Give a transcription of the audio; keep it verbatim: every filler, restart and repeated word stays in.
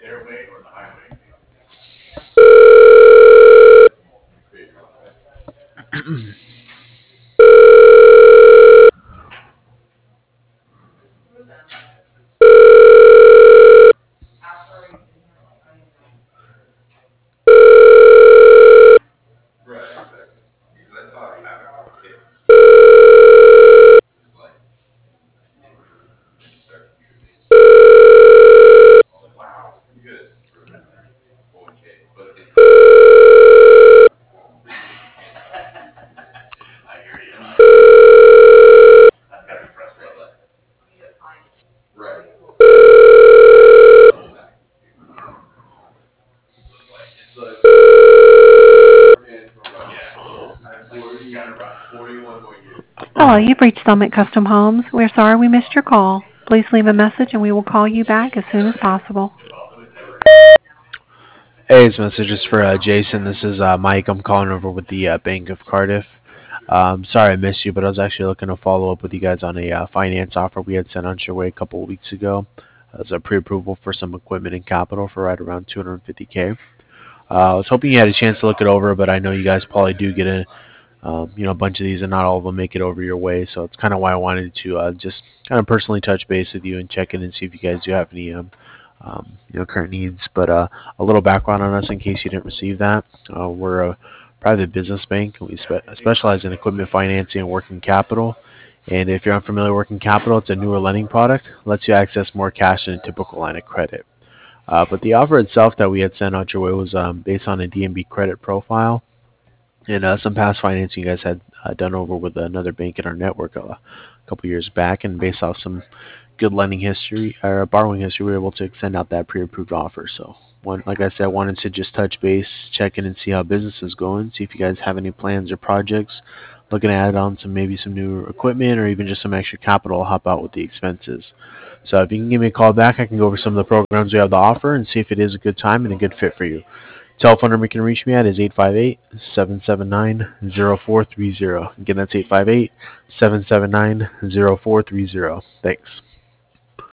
Hello, you've reached Summit Custom Homes. We're sorry we missed your call. Please leave a message and we will call you back as soon as possible. Hey, this message is for uh, Jason. This is uh, Mike. I'm calling over with the uh, Bank of Cardiff. Um, sorry I missed you, but I was actually looking to follow up with you guys on a uh, finance offer we had sent on your way a couple of weeks ago. As a pre-approval for some equipment and capital for right around two hundred fifty K. Uh, I was hoping you had a chance to look it over, but I know you guys probably do get a um, you know a bunch of these, and not all of them make it over your way. So it's kind of why I wanted to uh, just kind of personally touch base with you and check in and see if you guys do have any um, um, you know current needs. But uh, a little background on us in case you didn't receive that. Uh, we're a private business bank. We spe- specialize in equipment financing and working capital. And if you're unfamiliar with working capital, it's a newer lending product. Lets you access more cash than a typical line of credit. Uh, but the offer itself that we had sent out your way was um, based on a D N B credit profile and uh, some past financing you guys had uh, done over with another bank in our network uh, a couple years back. And based off some good lending history or borrowing history, we were able to extend out that pre-approved offer. So, one, like I said, I wanted to just touch base, check in, and see how business is going. See if you guys have any plans or projects. Looking to add on some maybe some new equipment or even just some extra capital to help out with the expenses. So if you can give me a call back, I can go over some of the programs we have to offer and see if it is a good time and a good fit for you. Telephone number you can reach me at is eight five eight, seven seven nine, zero four three zero. Again, that's eight five eight, seven seven nine, zero four three zero. Thanks.